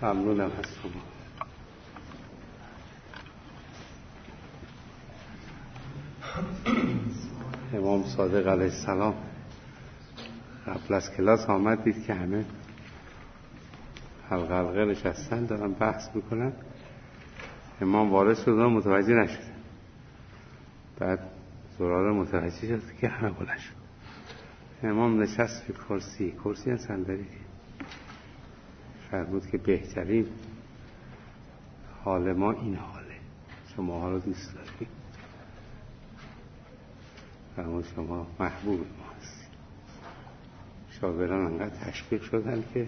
ممنونم از شما. امام صادق علیه السلام قبل از کلاس آمد دید که همه حلقه نشستن دارن بحث میکنن. امام وارد شد و متوجه نشد. بعد زراره متوجه شد که همه بلند شد. امام نشست به کرسی هم صندلی فرمود که بهترین حال ما این حاله، شما ها رو دوست دارید، فرمود شما محبوب ما هستید. شاگردان انقدر تشویق شدن که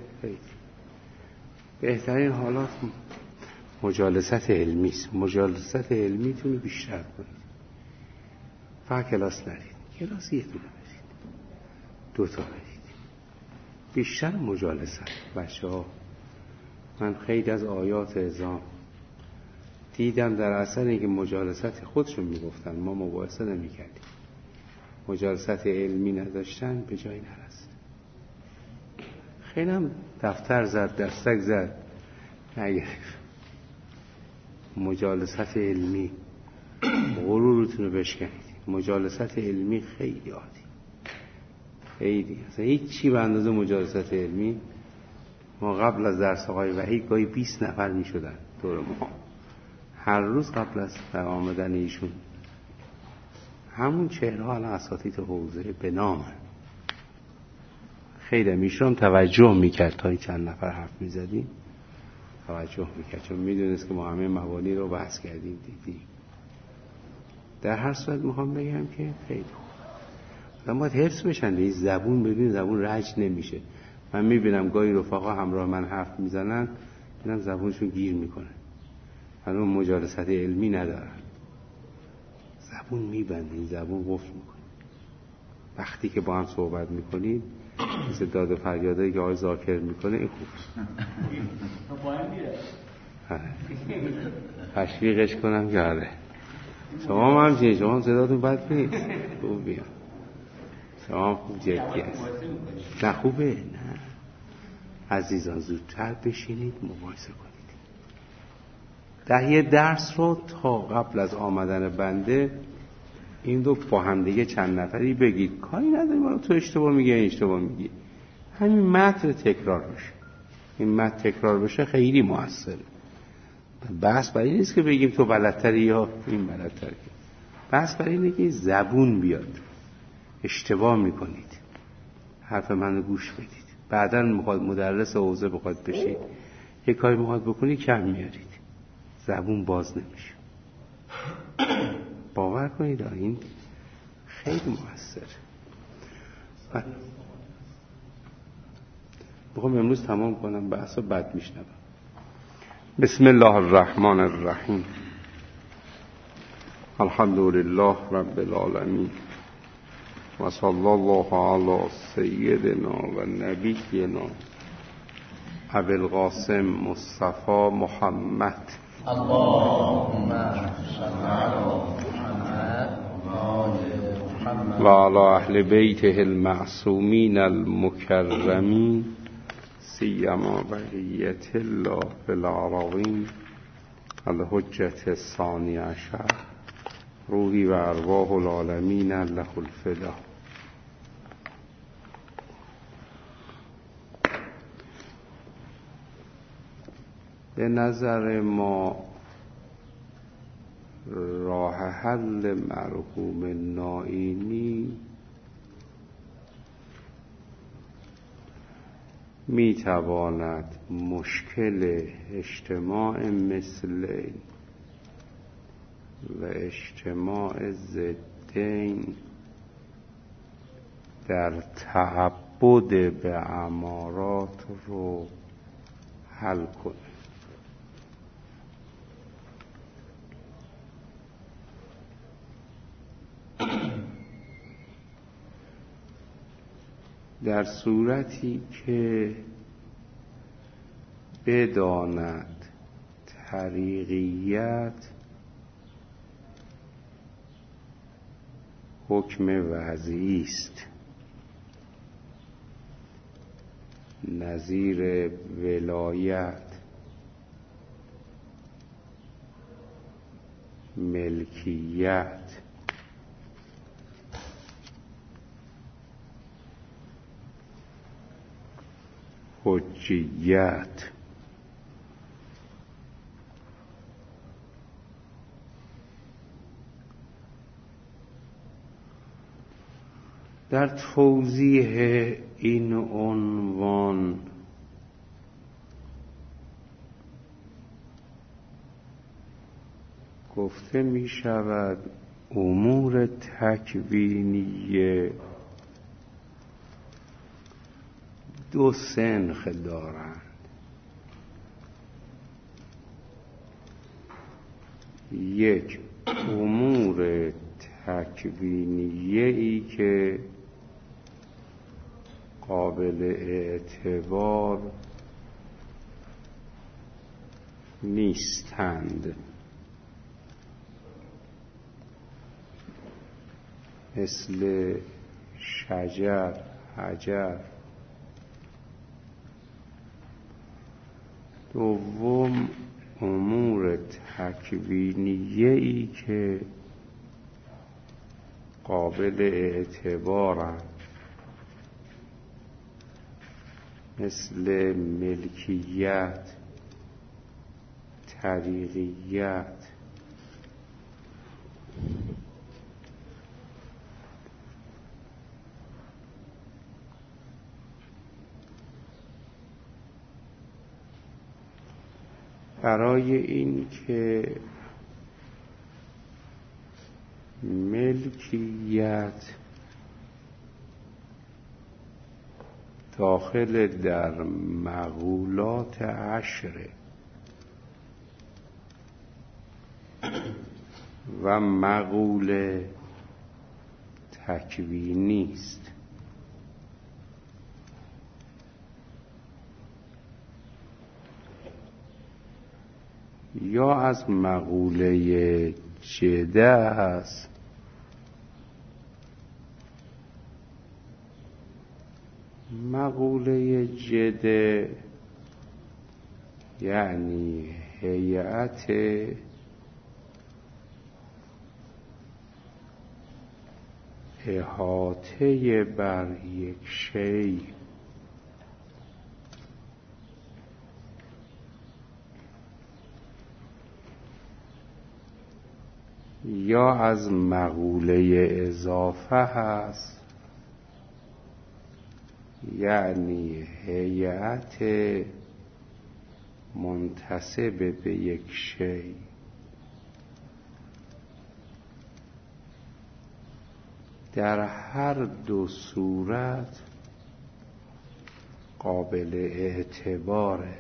بهترین حالات مجالست علمی است. مجالست علمیتون رو بیشتر کنید. فقط کلاس نرید، کلاس یه دونه برید، 2 تا برید، بیشتر مجالست. بچه ها من خیلی از آیات اعظام دیدم در اثر اینکه مجالست خودشون میگفتن، ما مباحثه نمیکردیم، مجالست علمی نداشتن، به جایی نرسید. خیلی هم دفتر زد، دستک زد، نگرفت. مجالست علمی غرورتون رو بشکنید. مجالست علمی خیلی عادی، خیلی اصلا هیچ چی به اندازه مجالست علمی. ما قبل از درس آقای وحید گاهی 20 نفر می شدن دور ما، هر روز قبل از آمدن ایشون همون چهره ها الان اساتید حوزه به نام. خیلی میشون توجه میکرد، تا چند نفر حرف میزدیم توجه میکرد، چون میدونست که ما همه مبانی رو بحث کردیم دیدیم. در هر صورت میخوام بگم که خیلی خوب باید حفظ بشن. این زبون ببین زبون رج نمیشه. من میبینم گاهی رفقا همراه من حرف میزنن، اینم زبونشون گیر میکنه، هنوز مجالست علمی ندارن، زبون میبندین، زبون قفل میکنه. وقتی که با هم صحبت میکنید مثل داد و فریادایی که آقای ذاکر میکنه، این خوبه. تشویقش کنم که آره شما هم همچنین، شما هم صداتون بد نیست، خوب بیان، شما هم خوب جدی هست. نه خوبه، نه عزیزان زودتر بشینید مباحثه کنید. یه درس رو تا قبل از آمدن بنده این دو با هم دیگه چند نفری بگید، کاری نداری ما تو اشتباه میگی این اشتباه میگی، همین متن تکرار بشه. این متن تکرار بشه خیلی موثره. بحث برای این نیست که بگیم تو بلدتری یا این بلدتری، بحث برای اینه که زبون بیاد. اشتباه میکنید، حرف منو گوش بدید، بعداً مدرس حوزه بخواد بشید یه کاری میخواد بکنید کم میارید، زبون باز نمیشه. باور کنید این خیلی موثره. بخوام امروز تمام کنم بحثو بعد میشنم. بسم الله الرحمن الرحیم. الحمد لله رب العالمین و صلی الله علی سیدنا و نبینا ابی القاسم مصطفی محمد اللهم صل علی محمد و علی اهل بیته المعصومین المکرمین سیما بقیت الله فی الارضین الحجة الثانی عشر روحی و ارواح العالمین له الفدا. به نظر ما راه حل مرحوم نائینی میتواند مشکل اجتماع مثل و اجتماع ضدین در تعبد به امارات رو حل کنه. در صورتی که بداند طریقیت حکم وضعی است، نظیر ولایت ملکیت، حجیت، در توضیح این عنوان گفته می شود امور تکوینی دو سنخ دارند. یک، امور تکوینیه‌ای که قابل اعتبار نیستند، مثل شجر، حجر. دوم، امور تکوینیه‌ای که قابل اعتبارند، مثل ملکیت، طریقیت. برای این که ملکیت داخل در مقولات عشره و مقوله تکوینی است، یا از مقوله جده است مقوله جده یعنی هیئت احاطه بر یک شیء، یا از مقوله اضافه هست یعنی هیئت منتسب به یک شیء. در هر دو صورت قابل اعتباره.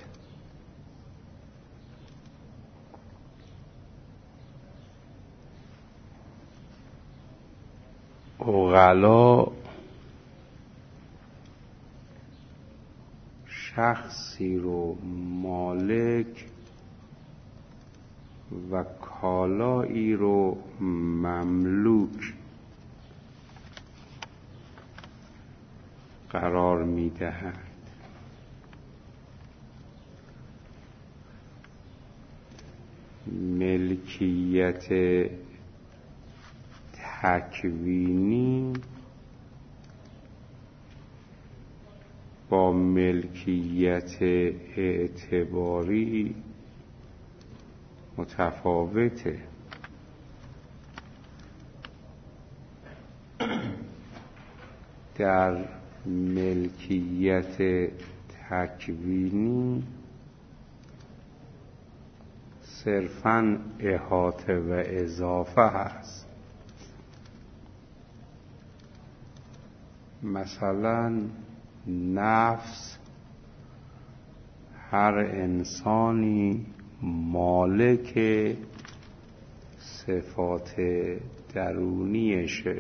عقلا شخصی رو مالک و کالایی رو مملوک قرار می‌دهند. ملکیت تکوینی با ملکیت اعتباری متفاوته. در ملکیت تکوینی صرفاً احاطه و اضافه هست. مثلا نفس، هر انسانی مالک صفات درونیشه،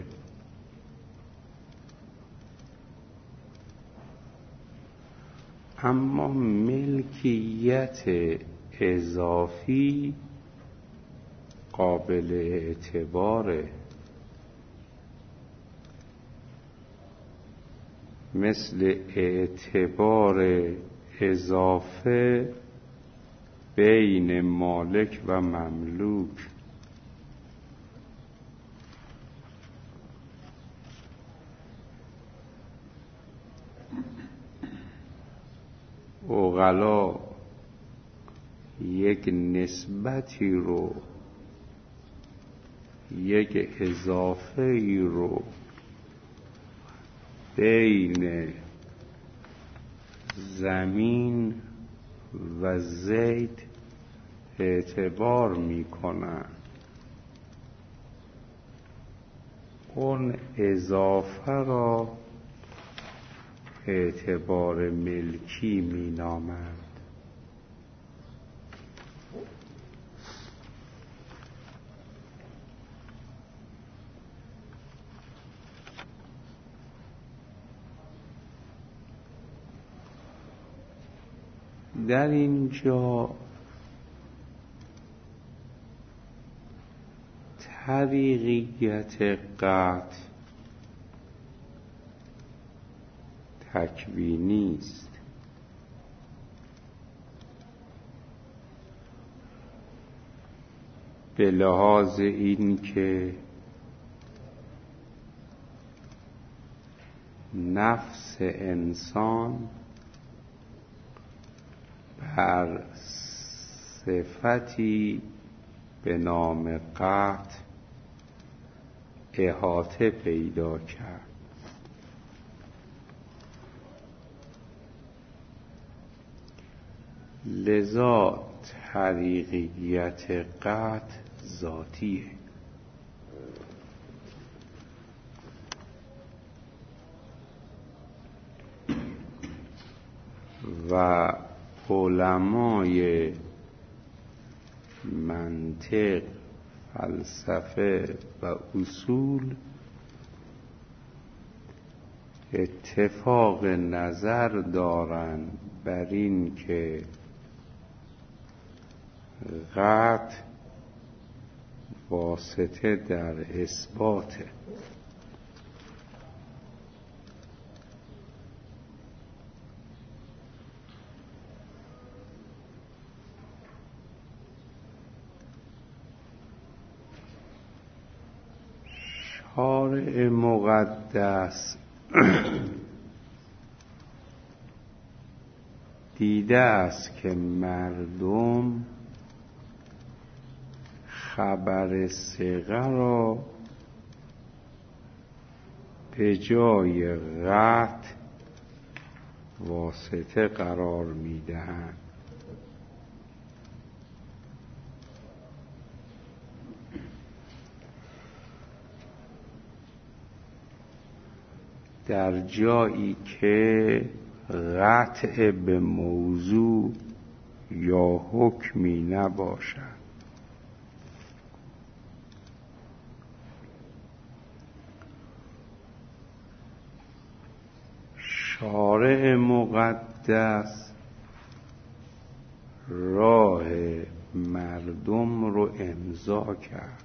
اما ملکیت اضافی قابل اعتباره، مثل اعتبار اضافه بین مالک و مملوک. عقلا یک نسبتی رو، یک اضافه ای رو بین زمین و زید اعتبار میکنن، اون اضافه را اعتبار ملکی مینامند. در اینجا طریقیت قطع تکوینی است. به لحاظ این که نفس انسان بر صفتی به نام قطع احاطه پیدا کرد. لذا طریقیت قطع ذاتیه و علمای منطق، فلسفه و اصول اتفاق نظر دارند بر این که قطع واسطه در اثباته. شارع مقدس دیده است که مردم خبر ثقه را به جای قطع واسطه قرار میدهند. در جایی که قطع به موضوع یا حکمی نباشد. شارع مقدس راه مردم رو امضا کرد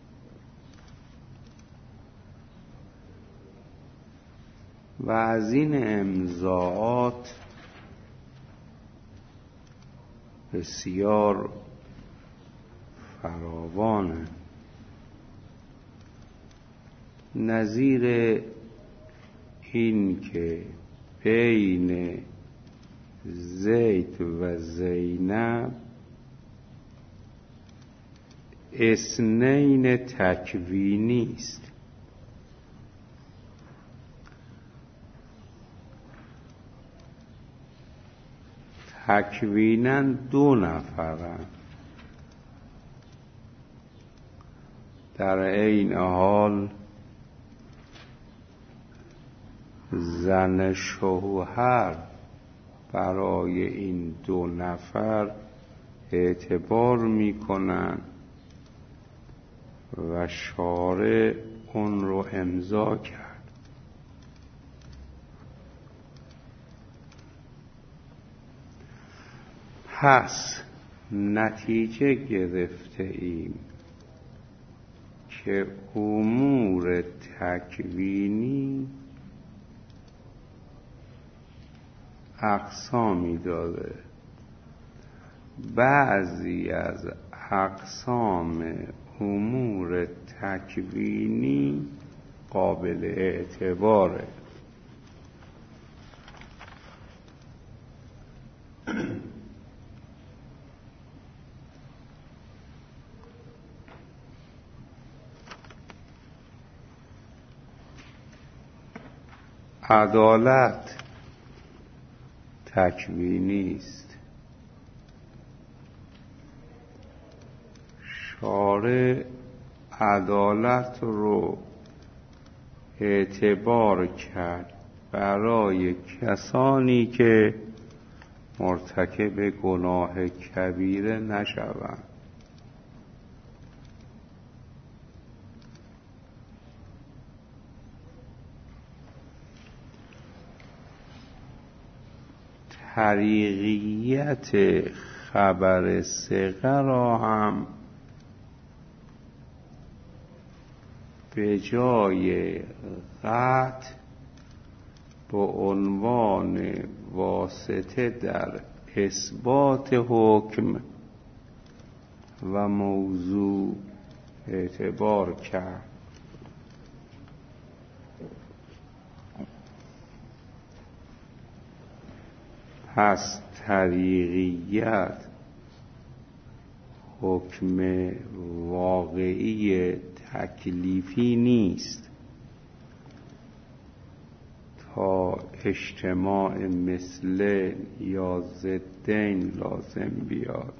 و از این امضاءات بسیار فراوانه. نظیر این که بین زید و زینب اثنین تکوینی است. تکویناً دو نفرند، در این حال زن شوهر برای این دو نفر اعتبار میکنن و شارع اون رو امضا کرد. پس نتیجه گرفته ایم که امور تکوینی اقسامی داره. بعضی از اقسام امور تکوینی قابل اعتباره عدالت تکوینی است. شارع عدالت رو اعتبار کرد برای کسانی که مرتکب گناه کبیره نشوند. طریقیت خبر ثقه را هم به جای قطع به عنوان واسطه در اثبات حکم و موضوع اعتبار کرد. پس طریقیت حکم واقعی تکلیفی نیست تا اجتماع مثل یا ضدین لازم بیاد،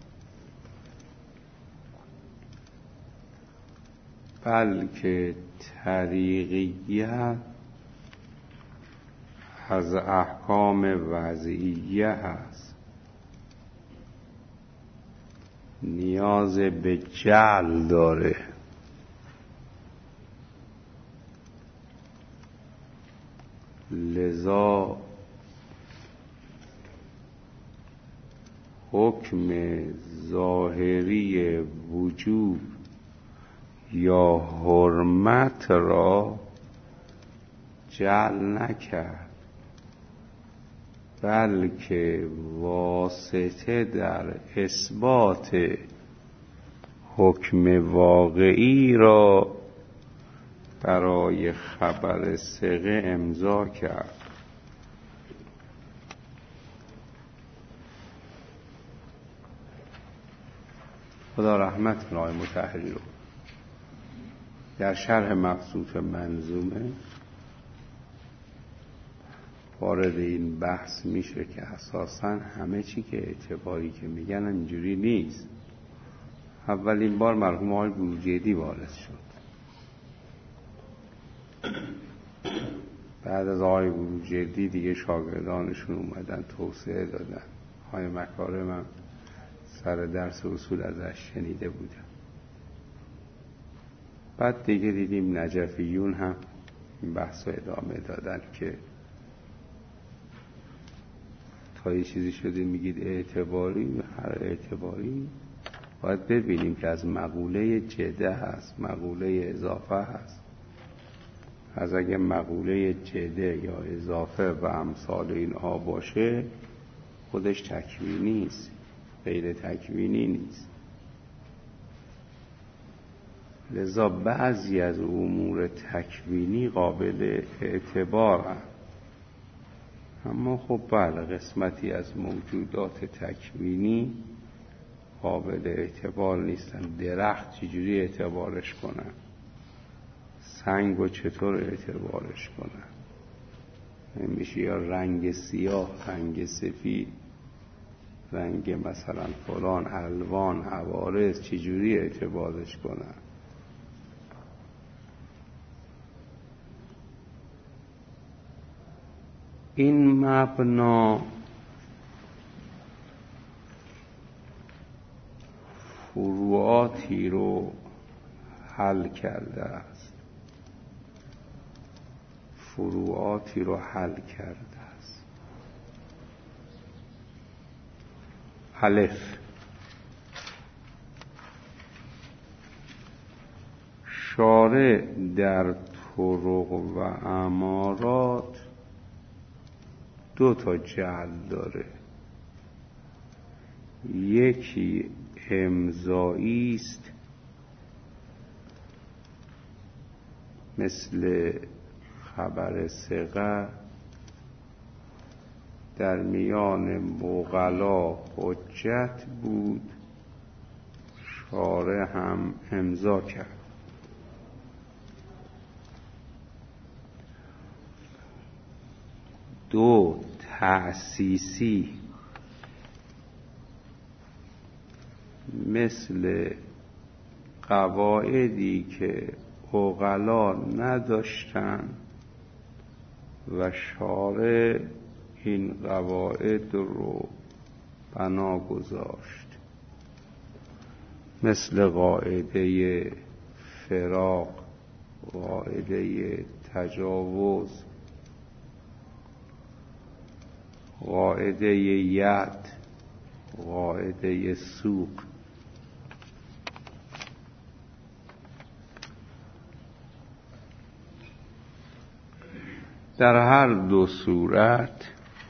بلکه طریقیت از احکام وضعیه هست، نیاز به جعل داره. لذا حکم ظاهری وجوب یا حرمت را جعل نکرد، بلکه واسطه در اثبات حکم واقعی را برای خبر ثقه امضا کرد. خدا رحمت کنه آقای مطهری رو. در شرح مبسوط منظومه وارد این بحث میشه که اساساً همه چی که اعتباری که میگن اینجوری نیست. اولین بار مرحوم آقای بروجردی وارد شد، بعد از آقای بروجردی دیگه شاگردانشون اومدن توسعه دادن. آقای مکارم هم سر درس اصول ازش شنیده بودم. بعد دیگه دیدیم نجفیون هم این بحث رو ادامه دادن که تا یه چیزی شده میگید اعتباری، هر اعتباری باید ببینیم که از مقوله جده هست، مقوله اضافه هست. از اگه مقوله جده یا اضافه و امثال اینها باشه خودش تکوینی است، غیر تکوینی نیست. لذا بعضی از امور تکوینی قابل اعتبار هست، اما خب بله قسمتی از موجودات تکوینی قابل اعتبار نیستن. درخت چجوری اعتبارش کنن؟ سنگ رو چطور اعتبارش کنن؟ میشه یا رنگ سیاه، رنگ سفید، رنگ مثلا فلان، الوان، عوارض چجوری اعتبارش کنن؟ این مبنا فروعاتی رو حل کرده است، فروعاتی رو حل کرده است. الف، شارع در طرق و امارات دو تا جعل داره. یکی امضایی است مثل خبر ثقه در میان مغلا حجت بود، شارع هم امضا کرد. دو، تأسیسی، مثل قواعدی که عقلا نداشتن و شارع این قواعد رو بنا گذاشت، مثل قاعده فراق، قاعده تجاوز، قاعده ید، قاعده سوق. در هر دو صورت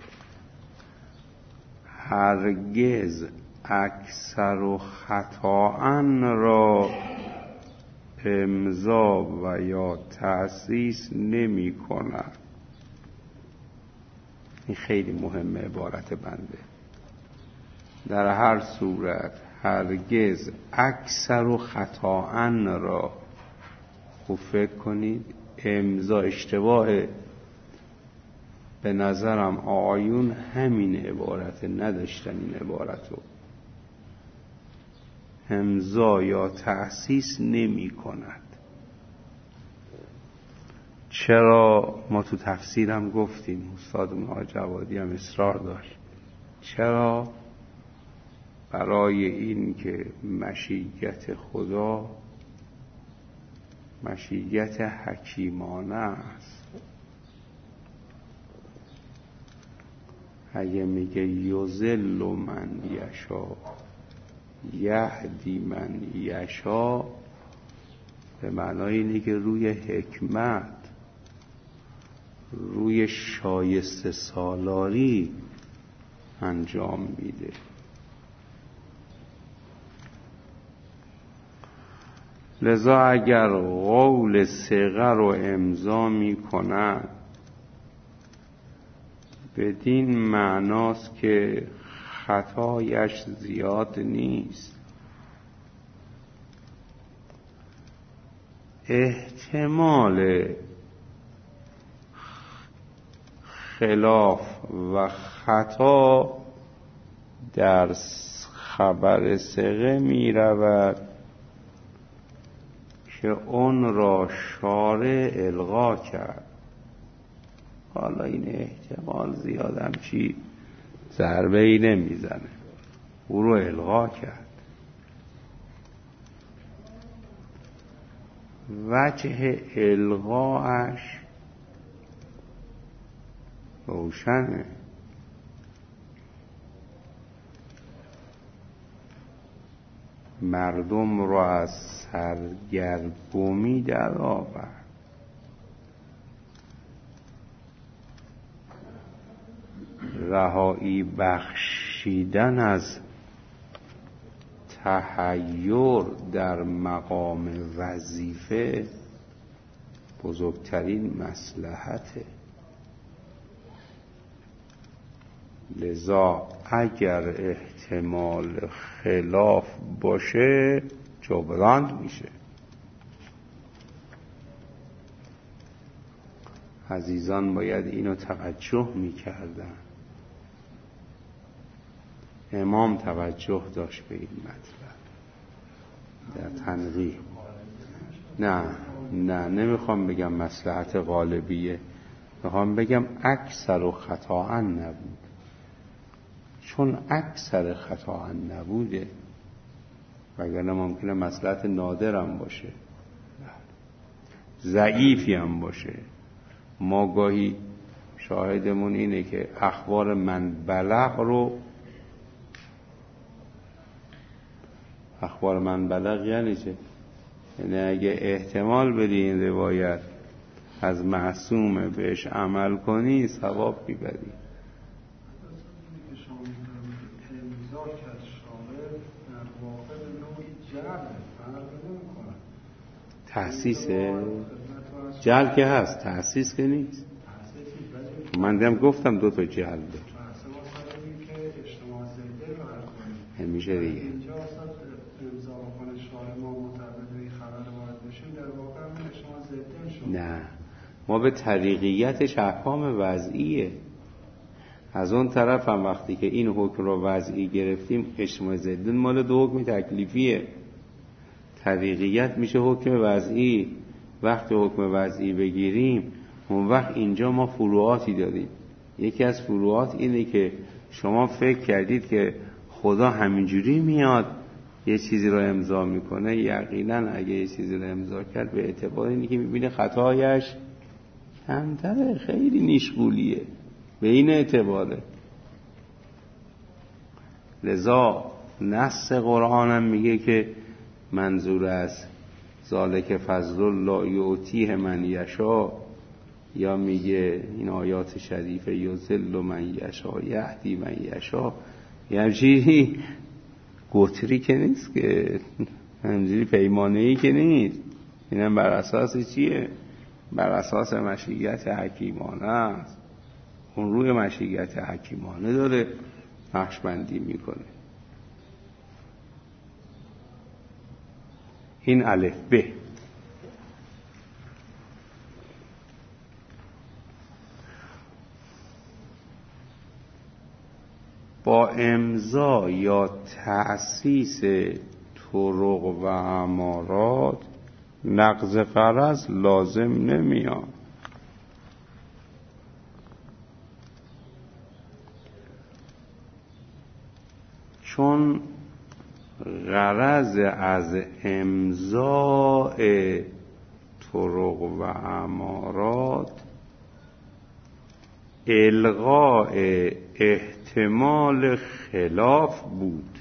هرگز اکثر و خطاً را امضا و یا تأسیس نمی کند. این خیلی مهمه عبارت بنده. در هر صورت هرگز اکثر و خطاً را، خوب فکر کنید، امضا اشتباهه. به نظرم آیون همین عبارت نداشتن، این عبارت رو امضا یا تأسیس نمی کند. چرا؟ ما تو تفسیرم گفتیم، استادمون آقای جوادی هم اصرار داشت. چرا؟ برای این که مشیت خدا مشیت حکیمانه است. اگه میگه یضل من یشا یهدی من یشا، به معنای اینه که روی حکمت، روی شایسته سالاری انجام میده. لذا اگر قول صیغه رو امضا می کند، بدین معناست که خطایش زیاد نیست. احتمال خلاف و خطا در خبر صیغه می رود که اون را شارع الغا کرد. حالا این احتمال زیادم چی ضربه ای نمیزنه، او رو الغا کرد. وجه الغاش روشنه. مردم را از سرگرمی در آورد. رهایی بخشیدن از تحیر در مقام وظیفه بزرگترین مصلحته. لذا اگر احتمال خلاف باشه جبران میشه. عزیزان باید اینو توجه میکردن. امام توجه داشت به این مطلب در تنقیح. نه نمیخوام بگم مصلحت غالبیه، میخوام بگم اکثر و خطاً نبود. چون اکثر خطاً نبوده، وگرنه ممکنه مصلحت نادرم باشه، ضعیفی هم باشه. ما گاهی شاهدمون اینه که اخبار من بلغ رو، اخبار من بلغ یعنی چه؟ یعنی اگه احتمال بدی این روایت از معصومه بهش عمل کنی ثواب میبری. تأسیسه؟ جعل که هست، تأسیس که نیست. من دیدم گفتم 2 تا جعل داره. نمیشه دیگه. اینجا اصلا امضا کنه شارع ما معتقد به این خبر وارد بشیم، در واقع هم شما ضد شما. نه، ما به طریقیتش احکام وضعیه. از اون طرف هم وقتی که این حکم رو وضعی گرفتیم، اجتماع ضدن مال دو حکم تکلیفیه. طریقیت میشه حکم وضعی. وقتی حکم وضعی بگیریم، اون وقت اینجا ما فروعاتی داریم. یکی از فروعات اینه که شما فکر کردید که خدا همینجوری میاد یه چیزی رو امضا میکنه. یقینا اگه یه چیزی رو امضا کرد، به اعتبار اینه که میبینه خطایش کمتره، خیلی نیشگولیه، به این اعتباره. لذا نص قرآن هم میگه که منظور از ذالک فضل الله یؤتیه من یشاء، یا میگه این آیات شریفه یذل من یشاء یهدی من یشاء، یعنی گتری که نیست، که همینجوری پیمانه‌ای که نیست. اینم بر اساس چیه؟ بر اساس مشیت حکیمانه است. اون روی مشیت حکیمانه داره نقش بندی میکنه. این الف ب. با امضا یا تأسیس طرق و امارات نقض غرض لازم نمیاد. چون غرض از امضاء طرق و امارات الغاء احتمال خلاف بود.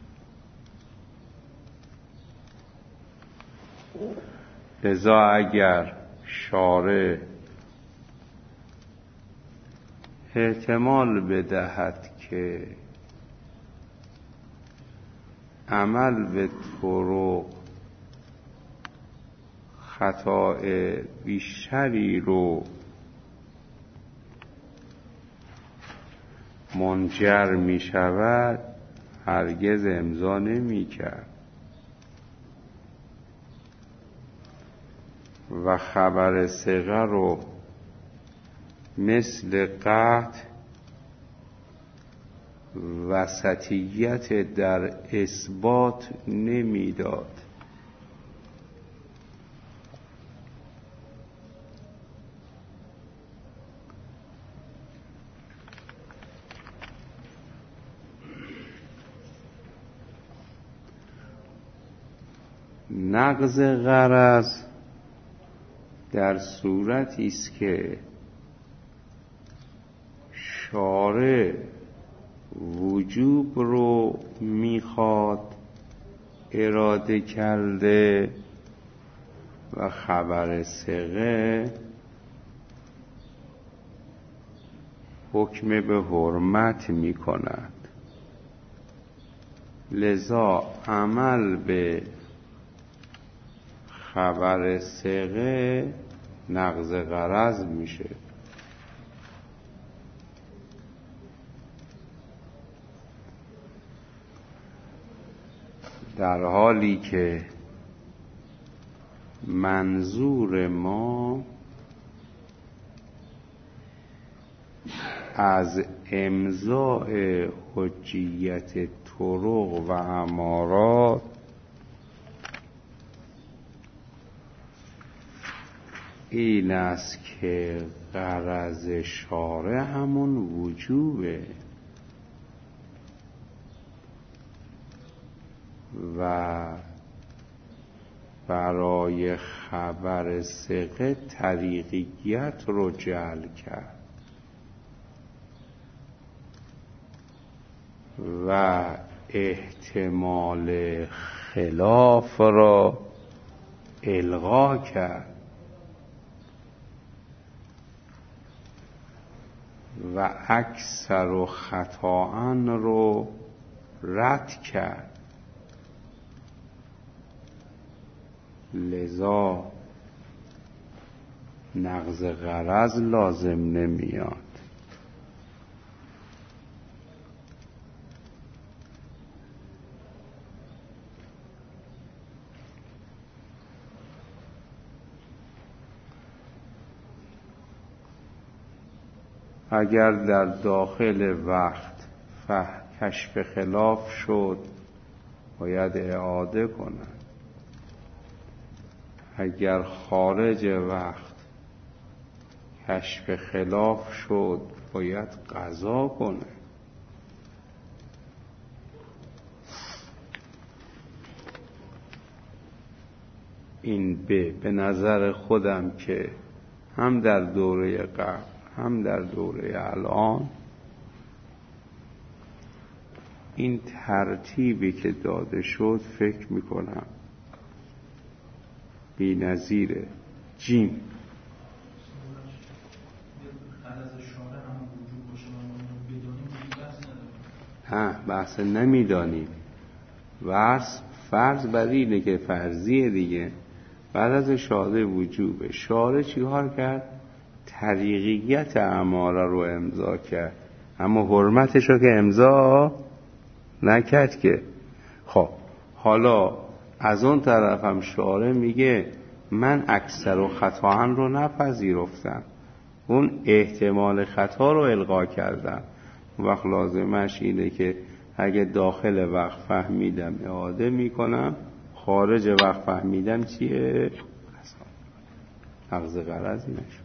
لذا اگر شارع احتمال بدهد که عمل به طرق خطا بیشتری رو منجر می شود، هرگز امضا نمی کرد و خبر ثقه رو مثل قطع وسطیت در اثبات نمیداد. نقض غرض در صورتی است که شارع وجوب رو میخواد اراده کرده و خبر ثقه حکم به حرمت میکند. لذا عمل به خبر ثقه نقض غرض میشه. در حالی که منظور ما از امضاء حجیت طرق و امارات این است که غرض شارع همون وجوبه و برای خبر ثقه طریقیت رو جعل کرد و احتمال خلاف را الغا کرد و اکثر و خطاان رو رد کرد. لذا نقض غرض لازم نمیاد. اگر در داخل وقت کشف خلاف شد باید اعاده کنند، اگر خارج وقت کشف خلاف شد باید قضا کنه. این به نظر خودم که هم در دوره قبل هم در دوره الان این ترتیبی که داده شد فکر میکنم بی نظیره. جیم بحث نمیدانیم، فرض بر اینه که فرضیه دیگه. بعد از شاهده وجوبه، شارع چیکار کرد؟ طریقیت اماره رو امضا کرد، اما حرمتش رو که امضا نکرد که. خب حالا از اون طرف هم شارع میگه من اکثر و خطاهن رو نپذیرفتم، اون احتمال خطا رو الغا کردم. وقت لازمش اینه که اگه داخل وقت فهمیدم اعاده میکنم، خارج وقت فهمیدم چیه؟ نقض غرضی نشد.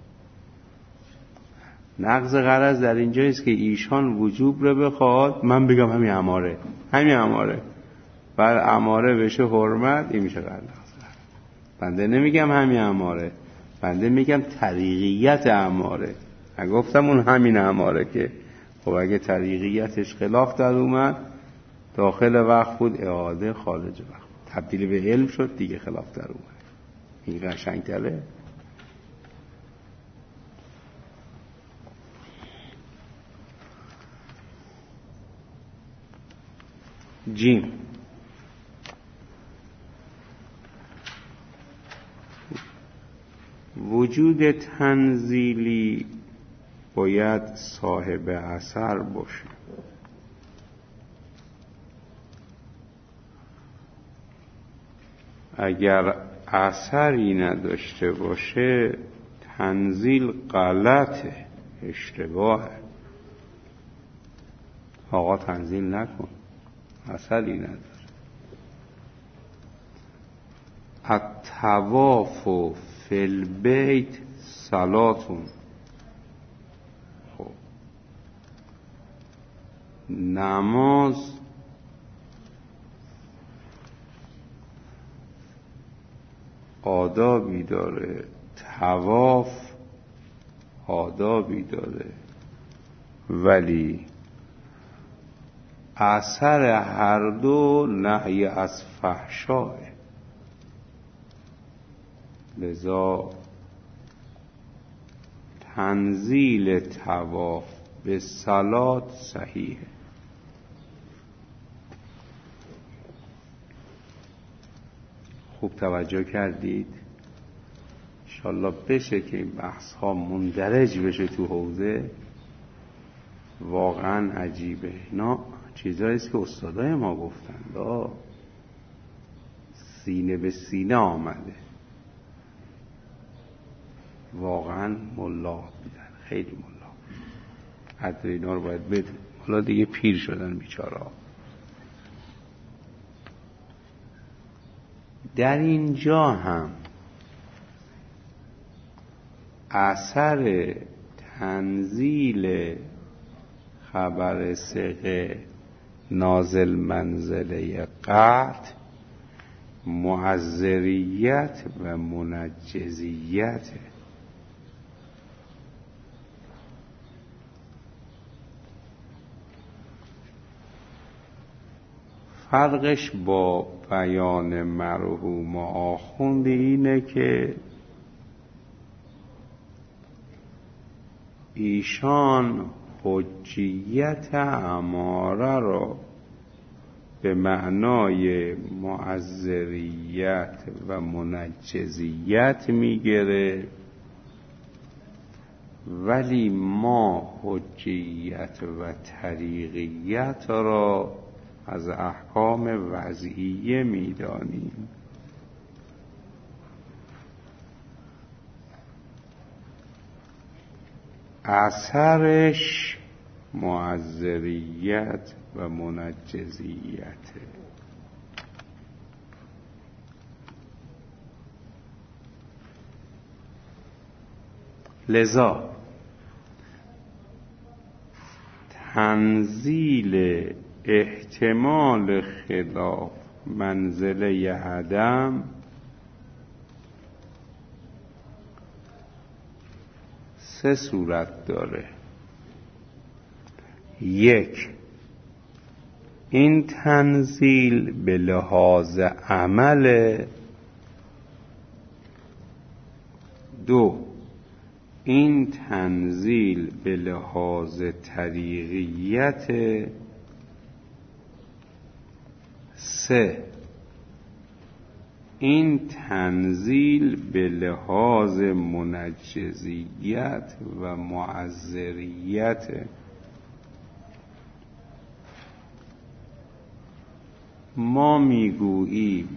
نقض غرض در اینجاییست که ایشان وجوب رو بخواد، من بگم همین اماره بعد اماره بشه حرمت، این میشه غرض. بنده نمیگم همین اماره، بنده میگم طریقیت اماره. اگه گفتم اون همین اماره که خب اگه طریقیتش خلاف در اومد، داخل وقت بود اعاده، خارج وقت تبدیل به علم شد دیگه، خلاف در اومد. این قشنگ‌تره. جیم وجود تنزیلی باید صاحب اثر باشه. اگر اثری نداشته باشه تنزیل غلطه، اشتباهه. آقا تنزیل نکن، اثری نداره. الطواف فی البیت صلاتون. خب نماز آدابی داره، طواف آدابی داره، ولی اثر هر دو نهی از فحشاه. لذا تنزیل طواف به صلات صحیحه. خوب توجه کردید؟ انشالله بشه که این بحث ها مندرج بشه تو حوزه. واقعا عجیبه. اینا چیزاییست که استادای ما گفتند، سینه به سینه آمده. واقعا ملا بیدن، خیلی ملا. حتی اینا رو باید بدون. حالا دیگه پیر شدن بیچاره‌ها. در اینجا هم اثر تنزیل خبر ثقه نازل منزله قطع معذریت و منجزیت. فرقش با بیان مرحوم آخوند اینه که ایشان حجیت اماره را به معنای معذریت و منجزیت میگیره، ولی ما حجیت و طریقیت را از احکام وضعیه میدانیم. اثرش معذریت و منجزیت. لذا تنزیل احتمال خلاف منزله عدم سه صورت داره. یک، این تنزیل به لحاظ عمل. دو، این تنزیل به لحاظ طریقیت. سه، این تنزیل به لحاظ منجزیت و معذریت. ما میگوییم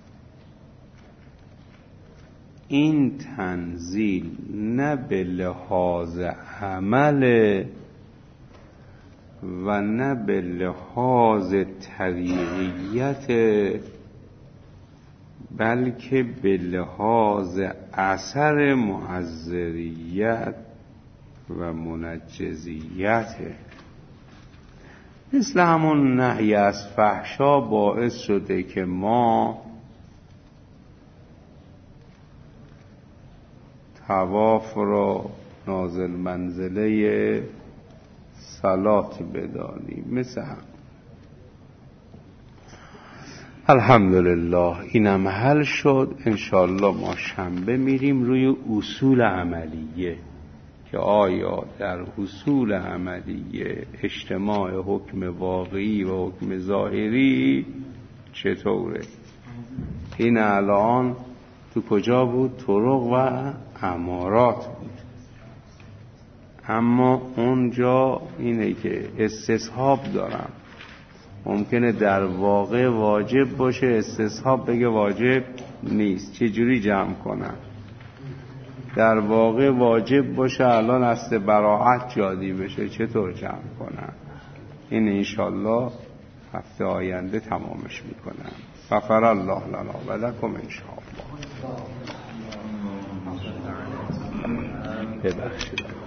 این تنزیل نه به لحاظ عمل و نه به لحاظ طریقیت، بلکه به لحاظ اثر معذریت و منجزیت. مثل همون نهی از فحشا باعث شده که ما طواف را نازل منزله صلات بدانیم. مثل هم الحمدلله اینم حل شد. انشاءالله ما شنبه میریم روی اصول عملیه که آیا در اصول عملیه اجتماع حکم واقعی و حکم ظاهری چطوره. این الان تو کجا بود؟ طرق و امارات بود. اما اونجا اینه که استصحاب دارم، ممکنه در واقع واجب باشه، استصحاب بگه واجب نیست. چجوری جمع کنم؟ در واقع واجب باشه الان اصل براعت جادی بشه، چطور جمع کنم؟ این انشالله هفته آینده تمامش میکنم. غفر الله لنا و لکم انشاءالله. ببخشید.